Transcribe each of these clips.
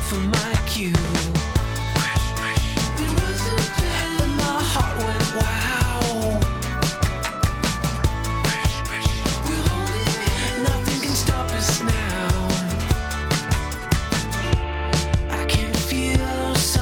for my cue. It wasn't bad, but my heart went wow. We're holding hands, nothing can stop us now. I can feel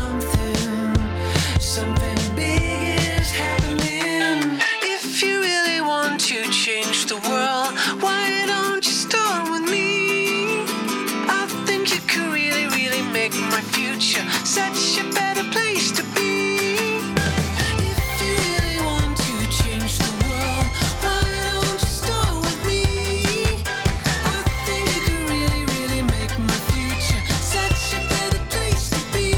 something big is happening. If you really want to change the world, why don't you start with me? I think you could really, really make my future such a better place to be. If you really want to change the world, why don't you start with me? I think you could really, really make my future such a better place to be.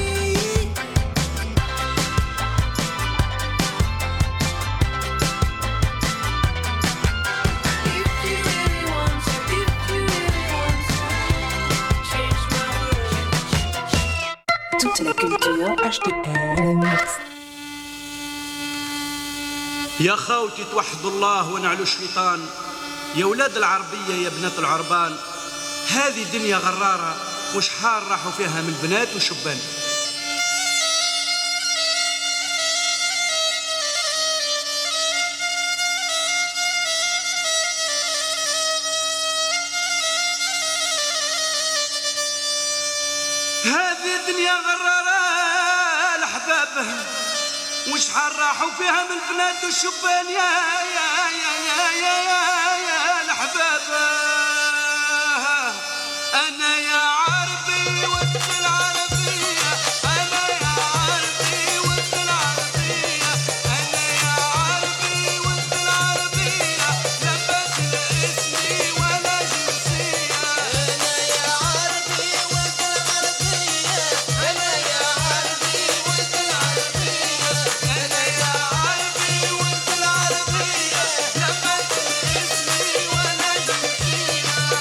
If you really want to change my world. Toutes les cultures HTL Mix. يا خوتي توحدوا الله ونعلوا الشيطان، يا ولاد العربية يا بنات العربان، هذه دنيا غرارة وش حال راحوا فيها من بنات وشبان. هذه دنيا غرارة الأحباب وش حال راحوا فيها من بنات والشبان يا يا يا يا يا يا الأحباب. أنا يا عربي ود العربية، أنا يا عربي ود العربية، أنا يا عربي ود العربية، لبس اسمي ولا جنسية. أنا يا عربي ود العربية، أنا يا عربي ود العربية، أنا يا عربي ود العربية، لبس اسمي ولا جنسية.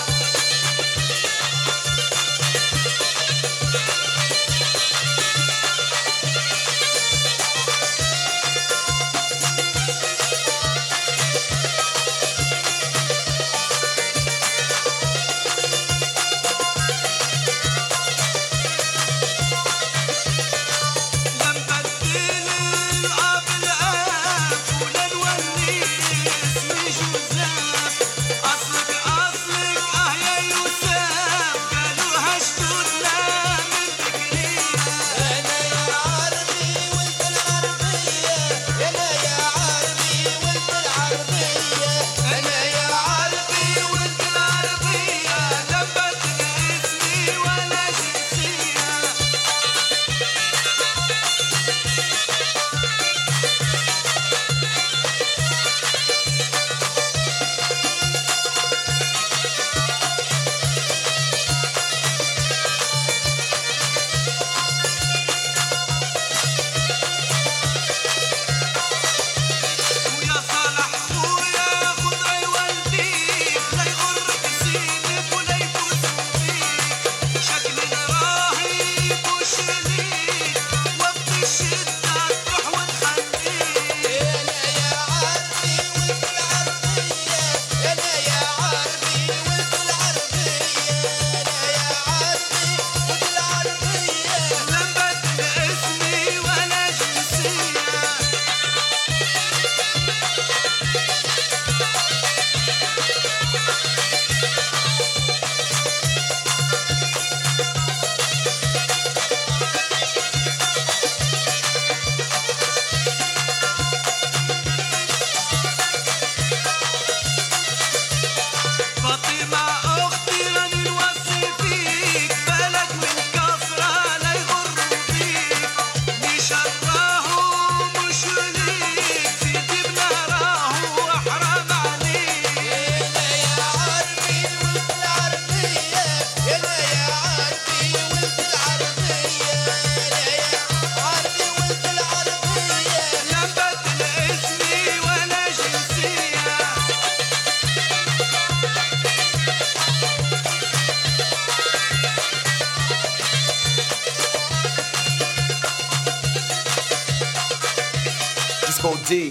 D.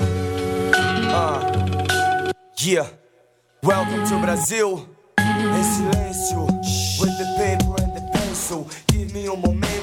Yeah. Welcome to Brazil. Em silêncio, with the paper and the pencil. Give me a momento.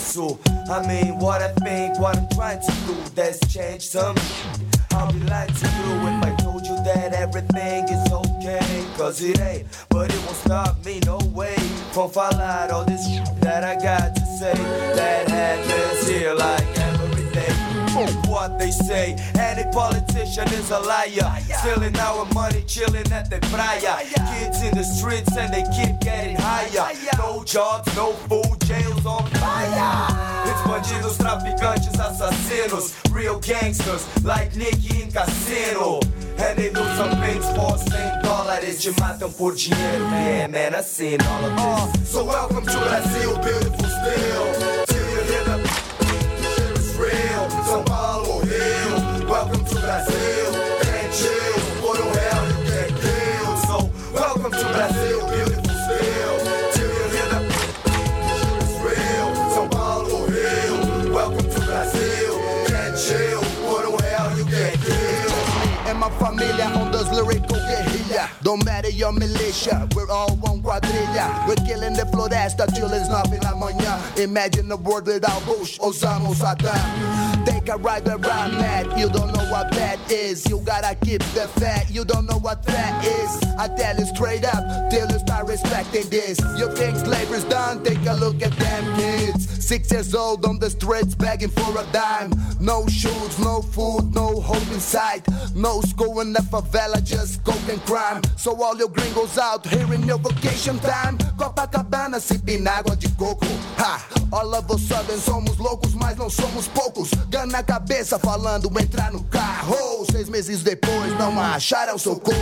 So, I mean, what I think, what I'm trying to do, that's change some. I'll be lying to you if I told you that everything is okay. Cause it ain't, but it won't stop me, no way. From falar all this that I got to say. That happens here like every day. What they say, any politician is a liar. Stealing our money, chilling at the praia. Kids in the streets and they keep getting higher. No jobs, no food, jails on fire. It's bandidos, traficantes, assassinos. Real gangsters, like Nicky in Casino. And they do some things for $100. Te matam por dinheiro, yeah man, I seen all of this. So welcome to Brazil, beautiful still. Till you hear the here is real. São Paulo, Rio. Welcome to Brazil, can't chill. For the hell you get killed. So welcome to Brazil, beautiful still. Till you hear the here is real. São Paulo, Rio. Welcome to Brazil, can't chill. For the hell you get killed. And my familia on those lyrical guerrilla. Don't matter your militia, we're all one quadrilha. We're killing the floresta till it's 9 da manhã. Imagine a world without Bush, Osama, Saddam. Take a ride where I'm at, you don't know what that is. You gotta keep the fat, you don't know what that is. I tell you straight up, till you start respecting this. You think slavery's done? Take a look at them kids. 6 years old on the streets begging for a dime. No shoes, no food, no hope in sight. No school in the favela, just coke and crime. So all your gringos out here in your vacation time, Copacabana sipping água de coco. Ha! All of a sudden somos loucos, mas não somos poucos. Gana na cabeça falando entrar no carro. 6 meses depois não acharam seu corpo.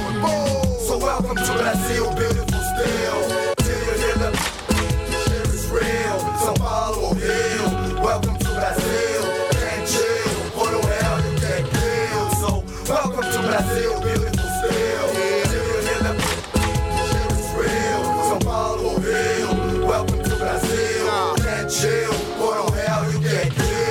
So welcome to Brazil, beautiful still. Till you hear the here is real. São Paulo, Rio. Welcome to Brazil, can't chill. For the hell you get killed. So welcome to Brazil, beautiful still. Till you hear the here is real. São Paulo, Rio. Welcome to Brazil, can't chill. For the hell you get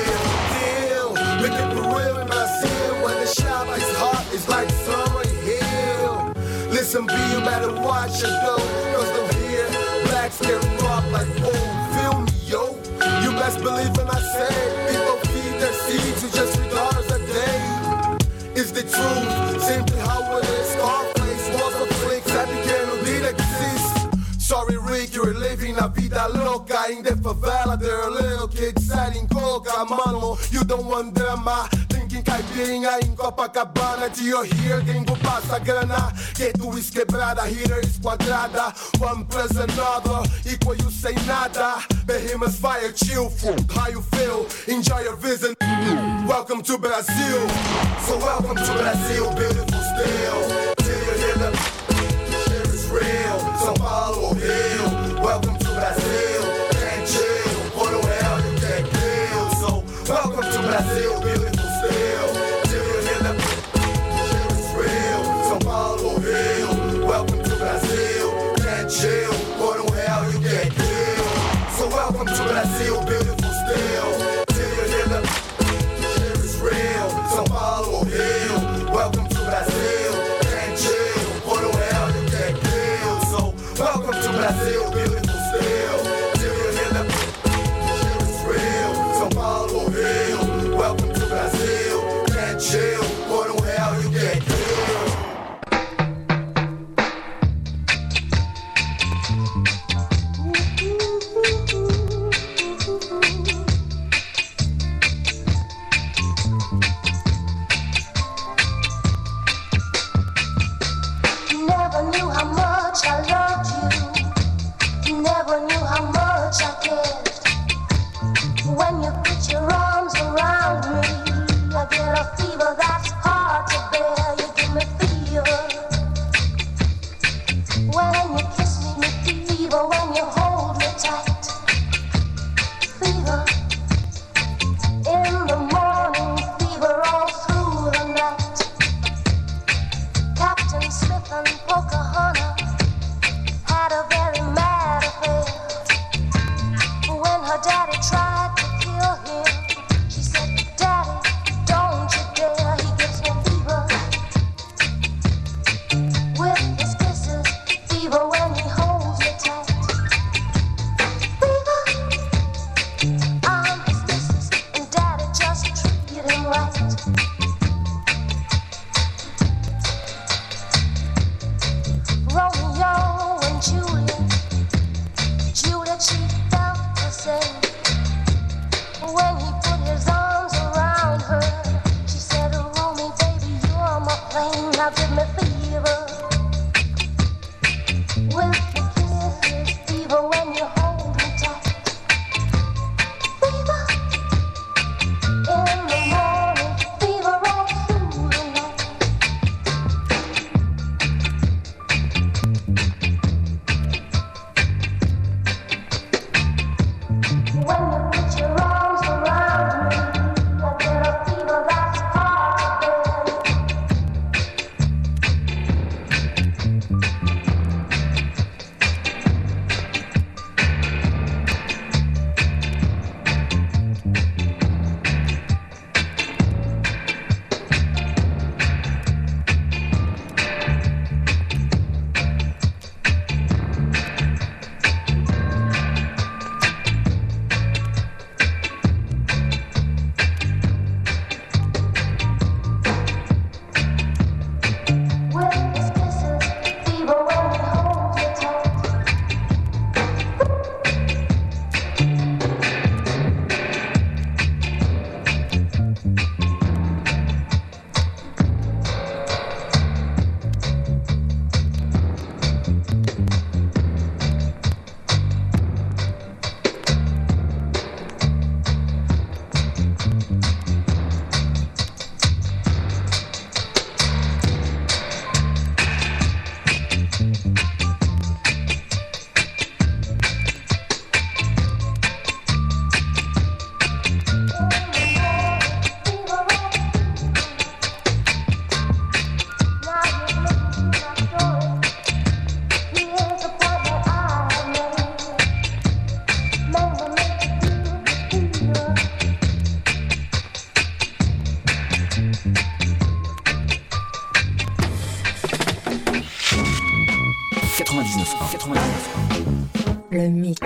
killed. Make it for real in Brazil. When the shaba is hot, it's like summer hill. Listen, B, you better watch it though. Cause they'll hear blacks get robbed like old. Feel me, yo. You best believe when I say people feed their seeds to just $3 a day. It's the truth, simply how it is. Scarface was a flick, sabe que não did exist. Sorry Rick, you're living a vida loca. In the favela, there are little kids selling coca. Mano, you don't want drama. Drinking caipirinha em Copacabana. Till you hear gringo passa grana. Get to is quebrada, heater is quadrada. One plus another, equal you say nada. Behemoths fire, chill, how you feel? Enjoy your visit. Welcome to Brazil. So welcome to Brazil, beautiful still. Till you hear the here is real. São Paulo, Rio. Welcome to Brazil, can't chill. For the hell you get killed. So welcome to Brazil, beautiful still. Till you hear the here is real. São Paulo, Rio. Welcome to Brazil, can't chill. For the hell you get killed. So welcome to Brazil, beautiful still. Till you hear the here is real. São Paulo, Rio. Welcome to Brazil, can't chill. For the hell you get killed. So welcome to Brazil, beautiful still. Till you hear the here is real. São Paulo, Rio. Welcome to Brazil, can't chill. For the hell you get killed. Never knew how much I loved you. Never knew how much I cared. When you put your arms around me, I get a fever that's hard to bear. You give me fever. When you kiss me, fever. When you hold me tight, fever. In the morning, fever all through the night. Captain Smith and Pocahontas, Le mix.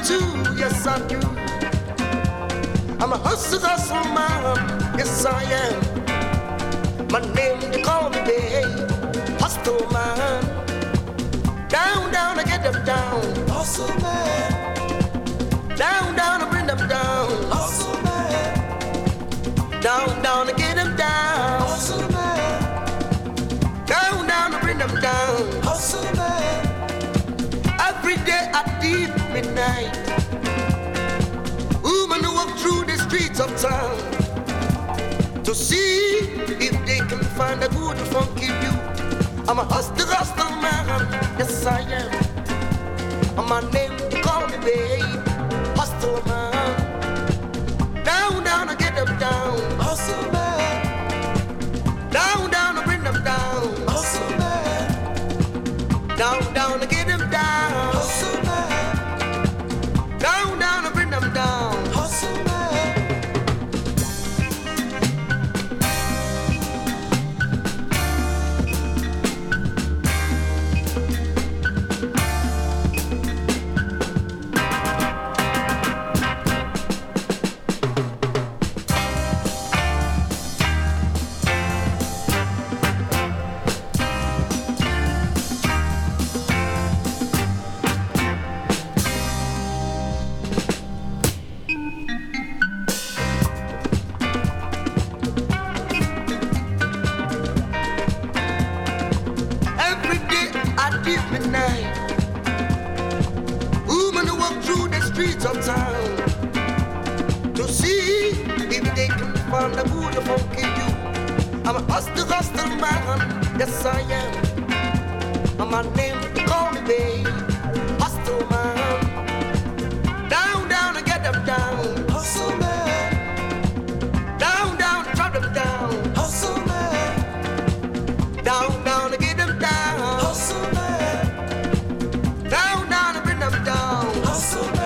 too, yes I do. I'm a hustle man, yes I am. My name, they call me babe, hustle man. Down, I get them down, hustle man. Down, I bring them down, hustle man. Down, I get them down, hustle man. Down, I bring them down, hustle man. Every day at deep midnight, women who walk through the streets of town to see if they can find a good funky view. I'm a hustle man, yes I am. And my name, they call me babe, hustle man. Down, I get them down, hustle man. Down, I bring them down, hustle man. Down, I get them down, hustle man. Down, I bring them down, hustle man. Midnight, women who walk through the streets of town to see if they can find a good funky you. I'm a hustle man, yes I am. And my name, they call me babe, hustle man. Down, I get them down, hustle man. Down, drop them down, hustle man. Down, I get them down, hustle man. Down, I bring them down, hustle man.